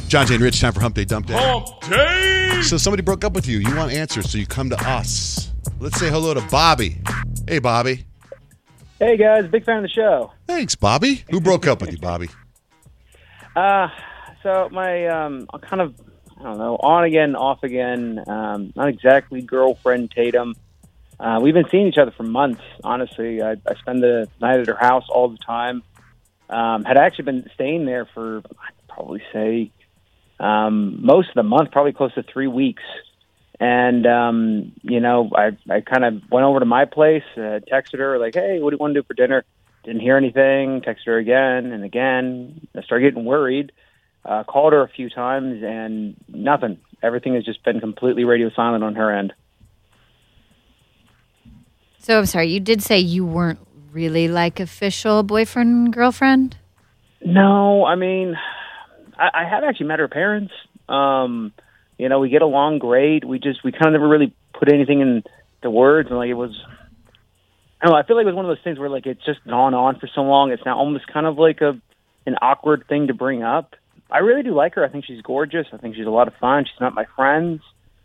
John, Jay, and Rich, time for Hump Day, Dump Day. Hump Day! So somebody broke up with you. You want answers, so you come to us. Let's say hello to Bobby. Hey, Bobby. Hey, guys. Big fan of the show. Thanks, Bobby. Who broke up with you, Bobby? So my kind of, I don't know, on again, off again, not exactly girlfriend Tatum. We've been seeing each other for months, honestly. I spend the night at her house all the time. Had actually been staying there for, I'd probably say, most of the month, probably close to 3 weeks. And, I kind of went over to my place, texted her, like, hey, what do you want to do for dinner? Didn't hear anything, texted her again and again. I started getting worried. Called her a few times, and nothing. Everything has just been completely radio silent on her end. So I'm sorry, you did say you weren't really like official boyfriend, girlfriend? No, I mean, I have actually met her parents. We get along great. We kind of never really put anything in the words, and like it was, I don't know, I feel like it was one of those things where like it's just gone on for so long. It's now almost kind of like an awkward thing to bring up. I really do like her. I think she's gorgeous. I think she's a lot of fun. She's met my friends.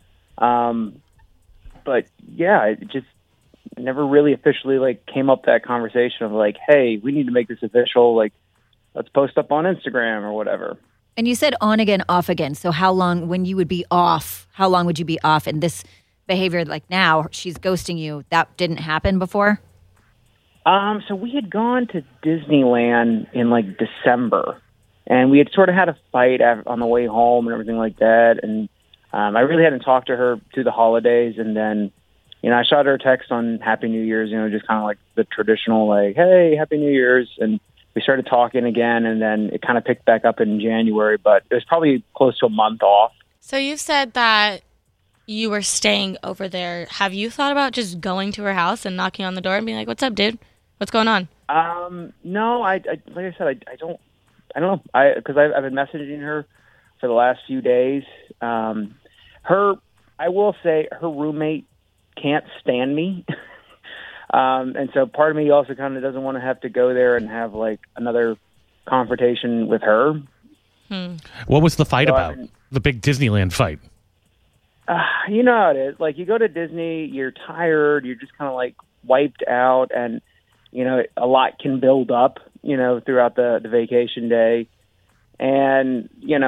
But yeah, it just never really officially like came up that conversation of like, hey, we need to make this official. Like, let's post up on Instagram or whatever. And you said on again, off again. So how long, when you would be off, how long would you be off? And this behavior, like now, she's ghosting you, that didn't happen before? So we had gone to Disneyland in like December. And we had sort of had a fight on the way home and everything like that. And I really hadn't talked to her through the holidays. And then, I shot her a text on Happy New Year's, just kind of like the traditional, like, hey, Happy New Year's. And we started talking again. And then it kind of picked back up in January. But it was probably close to a month off. So you said that you were staying over there. Have you thought about just going to her house and knocking on the door and being like, what's up, dude? What's going on? No, like I said, I don't know. Because I've been messaging her for the last few days. I will say her roommate can't stand me. And so part of me also kind of doesn't want to have to go there and have like another confrontation with her. What was the fight about? The big Disneyland fight? You know how it is. Like you go to Disney, you're tired, you're just kind of like wiped out, and a lot can build up, throughout the vacation day. And,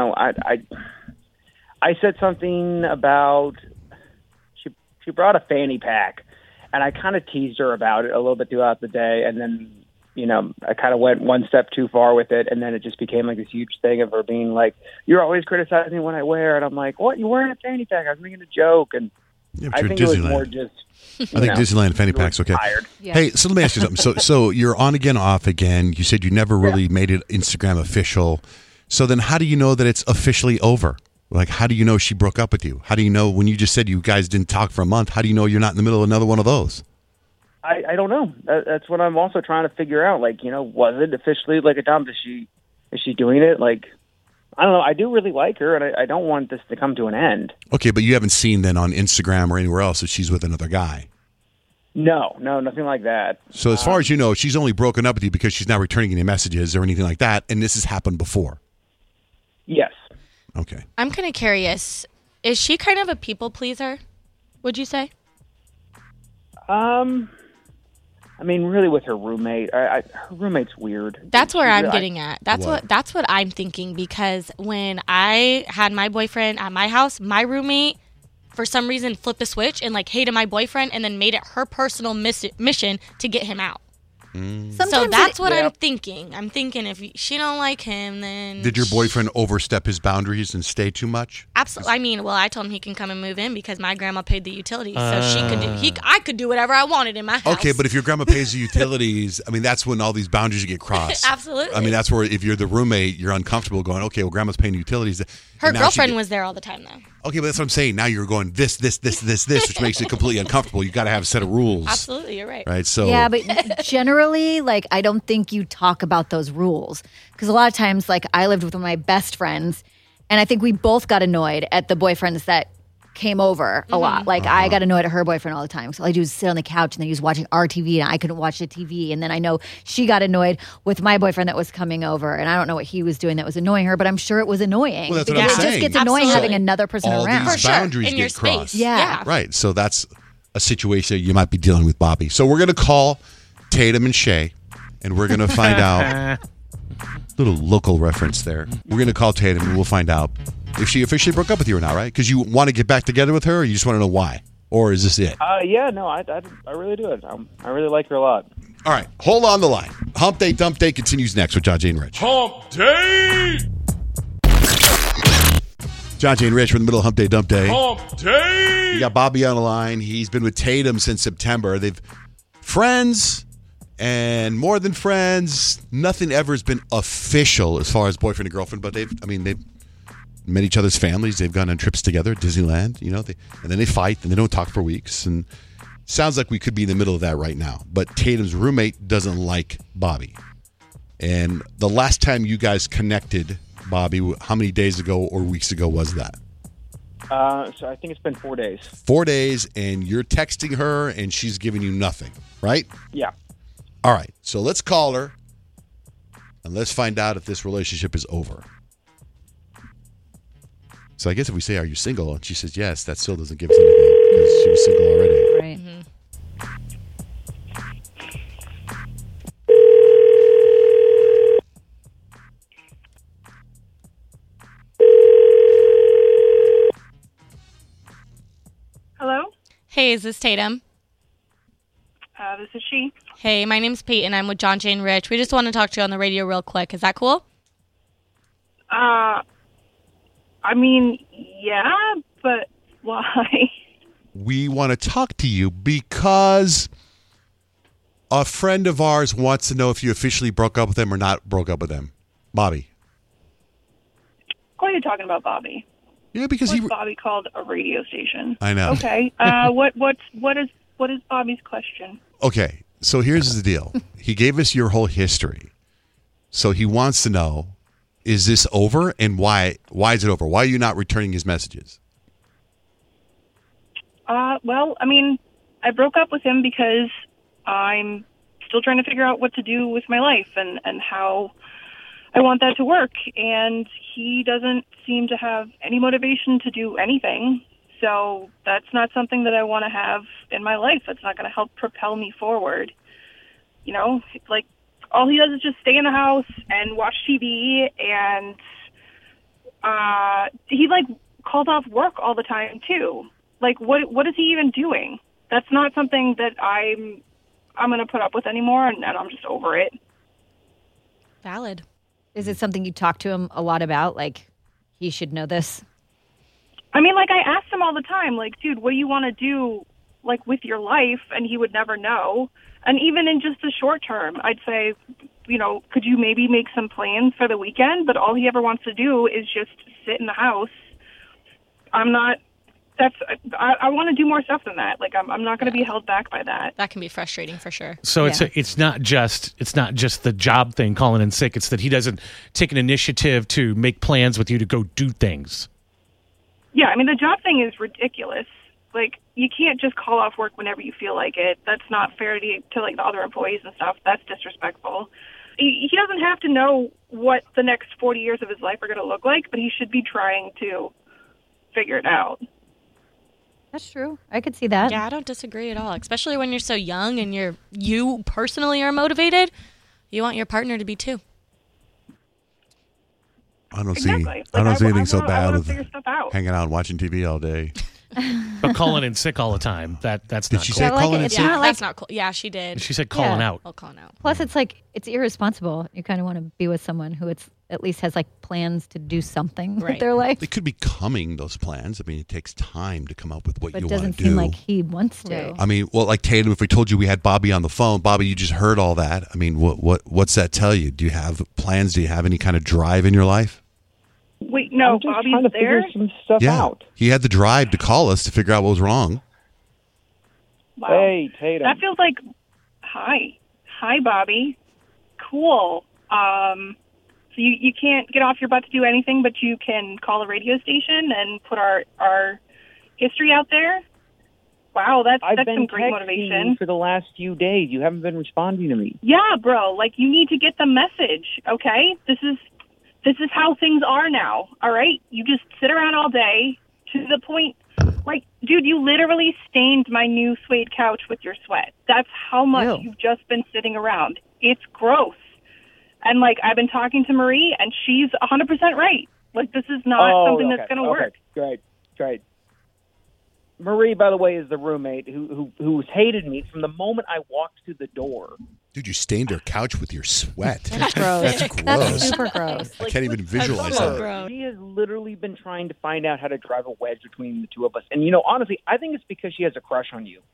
I said something about, she brought a fanny pack, and I kind of teased her about it a little bit throughout the day. And then, I kind of went one step too far with it. And then it just became like this huge thing of her being like, you're always criticizing what I wear. And I'm like, what? You wearing a fanny pack? I was making a joke. And Yeah, I think it was more just, I think Disneyland fanny pack's okay. Tired. Yeah. Hey, so let me ask you something. So you're on again, off again. You said you never really made it Instagram official. So then how do you know that it's officially over? Like, how do you know she broke up with you? How do you know when you just said you guys didn't talk for a month? How do you know you're not in the middle of another one of those? I don't know. That's what I'm also trying to figure out. Like, was it officially like a dump? Is she doing it? Like, I don't know. I do really like her, and I don't want this to come to an end. Okay, but you haven't seen then on Instagram or anywhere else that she's with another guy? No, nothing like that. So as far as you know, she's only broken up with you because she's not returning any messages or anything like that, and this has happened before? Yes. Okay. I'm kind of curious. Is she kind of a people pleaser, would you say? I mean, really, with her roommate, her roommate's weird. That's where I'm getting at. That's what I'm thinking, because when I had my boyfriend at my house, my roommate, for some reason, flipped a switch and like hated my boyfriend and then made it her personal mission to get him out. So that's what I'm thinking. I'm thinking if she don't like him, then... Did your boyfriend overstep his boundaries and stay too much? Absolutely. I mean, I told him he can come and move in because my grandma paid the utilities, so I could do whatever I wanted in my house. Okay, but if your grandma pays the utilities, I mean, that's when all these boundaries get crossed. Absolutely. I mean, that's where if you're the roommate, you're uncomfortable going, okay, well, grandma's paying the utilities. Her girlfriend was there all the time, though. Okay, but that's what I'm saying. Now you're going this, which makes it completely uncomfortable. You got to have a set of rules. Absolutely, you're right. Right. So yeah, but generally, like, I don't think you talk about those rules, because a lot of times, like, I lived with one of my best friends, and I think we both got annoyed at the boyfriends that came over a lot. Like I got annoyed at her boyfriend all the time. So all I do is sit on the couch and then he was watching our TV and I couldn't watch the TV. And then I know she got annoyed with my boyfriend that was coming over, and I don't know what he was doing that was annoying her, but I'm sure it was annoying. Well, that's what because I'm it saying. just gets annoying Absolutely. having another person All around. these boundaries in your get crossed. space. Yeah. Right. So that's a situation you might be dealing with, Bobby. So we're going to call Tatum and Shay, and we're going to find out. Little local reference there. We're going to call Tatum, and we'll find out if she officially broke up with you or not, right? Because you want to get back together with her, or you just want to know why? Or is this it? Yeah, no, I really do it. I really like her a lot. All right. Hold on the line. Hump Day, Dump Day continues next with John, Jay, and Rich. Hump Day! John, Jay, and Rich, we're in the middle of Hump Day, Dump Day. Hump Day! You got Bobby on the line. He's been with Tatum since September. They've friends and more than friends. Nothing ever has been official as far as boyfriend and girlfriend, but they've met each other's families. They've gone on trips together at Disneyland, and then they fight and they don't talk for weeks. And sounds like we could be in the middle of that right now. But Tatum's roommate doesn't like Bobby. And the last time you guys connected, Bobby, how many days ago or weeks ago was that? So I think it's been 4 days. 4 days, and you're texting her, and she's giving you nothing, right? Yeah. All right, so let's call her, and let's find out if this relationship is over. So I guess if we say, are you single? And she says yes, that still doesn't give us anything because she was single already. Right. Hello? Hey, is this Tatum? This is she. Hey, my name's Pete, and I'm with John, Jane, Rich. We just want to talk to you on the radio real quick. Is that cool? I mean, yeah, but why? We want to talk to you because a friend of ours wants to know if you officially broke up with them or not broke up with them. Bobby. Why are you talking about Bobby? Yeah, because What's Bobby called a radio station? I know. Okay. What is Bobby's question? Okay, so here's the deal. He gave us your whole history. So he wants to know, is this over, and why is it over? Why are you not returning his messages? Well, I mean, I broke up with him because I'm still trying to figure out what to do with my life and how I want that to work. And he doesn't seem to have any motivation to do anything. So that's not something that I want to have in my life. That's not going to help propel me forward. You know, like, all he does is just stay in the house and watch TV, and he, like, calls off work all the time, too. Like, what is he even doing? That's not something that I'm going to put up with anymore, and I'm just over it. Valid. Is it something you talk to him a lot about? Like, he should know this? I mean, like, I asked him all the time, like, dude, what do you want to do, like, with your life? And he would never know. And even in just the short term, I'd say, you know, could you maybe make some plans for the weekend? But all he ever wants to do is just sit in the house. I want to do more stuff than that. Like, I'm not going to be held back by that. That can be frustrating for sure. So it's not just the job thing, calling in sick. It's that he doesn't take an initiative to make plans with you to go do things. Yeah, I mean, the job thing is ridiculous. Like, you can't just call off work whenever you feel like it. That's not fair to like, the other employees and stuff. That's disrespectful. He doesn't have to know what the next 40 years of his life are going to look like, but he should be trying to figure it out. That's true. I could see that. Yeah, I don't disagree at all. Especially when you're so young and you personally are motivated. You want your partner to be too. I don't Exactly. see anything I so wanna bad with figure stuff out. hanging out and watching TV all day. But calling in sick all the time, that's Did not she cool. say I like calling it. in It's sick? not like- That's not cool. Yeah, she did. She said calling Yeah. out. Well, calling out. Plus, it's like, it's irresponsible. You kind of want to be with someone who at least has like plans to do something with Right. their life. They could be coming, those plans. I mean, it takes time to come up with what But you it want doesn't to do. seem like he wants to. Right. I mean, well, like Tatum, if we told you we had Bobby on the phone, Bobby, you just heard all that. I mean, what's that tell you? Do you have plans? Do you have any kind of drive in your life? Wait, no, I'm just Bobby's trying to there? figure some stuff Yeah. out. He had the drive to call us to figure out what was wrong. Wow. Hey, Tatum. That feels like, hi, Bobby. Cool. So you can't get off your butt to do anything, but you can call a radio station and put our history out there. Wow, that's I've some been great texting motivation. you for the last few days. You haven't been responding to me. Yeah, bro. Like, you need to get the message, okay? This is how things are now, all right? You just sit around all day to the point, like, dude, you literally stained my new suede couch with your sweat. That's how much Ew. you've just been sitting around. It's gross. And, like, I've been talking to Marie, and she's 100% right. Like, this is not something that's going to work. Great. Marie, by the way, is the roommate who's hated me from the moment I walked through the door. Dude, you stained her couch with your sweat. That's gross. That's gross. That's super gross. I can't even visualize so that. gross. She has literally been trying to find out how to drive a wedge between the two of us. And, honestly, I think it's because she has a crush on you.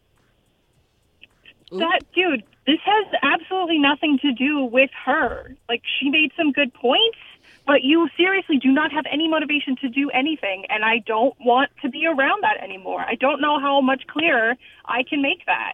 Dude, this has absolutely nothing to do with her. Like, she made some good points, but you seriously do not have any motivation to do anything, and I don't want to be around that anymore. I don't know how much clearer I can make that.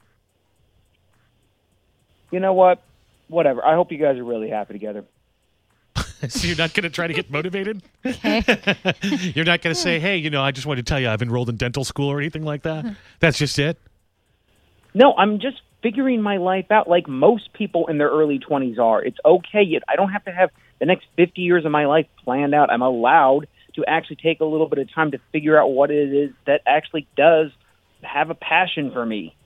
You know what? Whatever. I hope you guys are really happy together. So you're not going to try to get motivated? You're not going to say, hey, I just wanted to tell you I've enrolled in dental school or anything like that? That's just it? No, I'm just figuring my life out like most people in their early 20s are. It's okay. I don't have to have the next 50 years of my life planned out. I'm allowed to actually take a little bit of time to figure out what it is that actually does have a passion for me.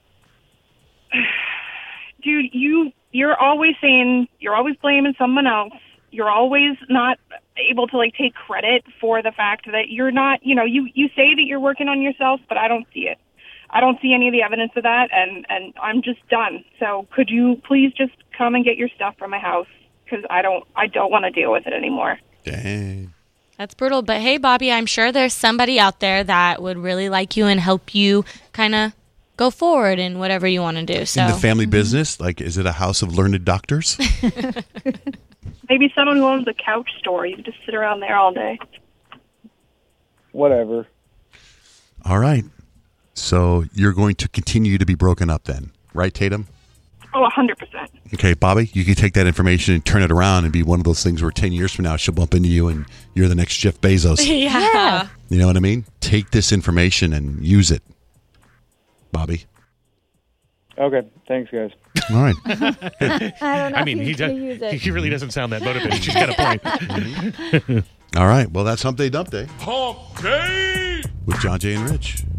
Dude, you're always blaming someone else. You're always not able to take credit for the fact that you're not, you say that you're working on yourself, but I don't see it. I don't see any of the evidence of that, and I'm just done. So could you please just come and get your stuff from my house? Because I don't want to deal with it anymore. Dang. That's brutal. But hey, Bobby, I'm sure there's somebody out there that would really like you and help you kind of go forward in whatever you want to do. So In the family business, is it a house of learned doctors? Maybe someone who owns a couch store. You can just sit around there all day. Whatever. All right. So you're going to continue to be broken up then, right, Tatum? Oh, 100%. Okay, Bobby, you can take that information and turn it around and be one of those things where 10 years from now she'll bump into you and you're the next Jeff Bezos. yeah. You know what I mean? Take this information and use it, Bobby. Okay, thanks, guys. All right. I don't know. I mean, he really doesn't sound that motivated. She's got a point. All right. Well, that's Hump Day Dump Day Hump Day! with John Jay and Rich.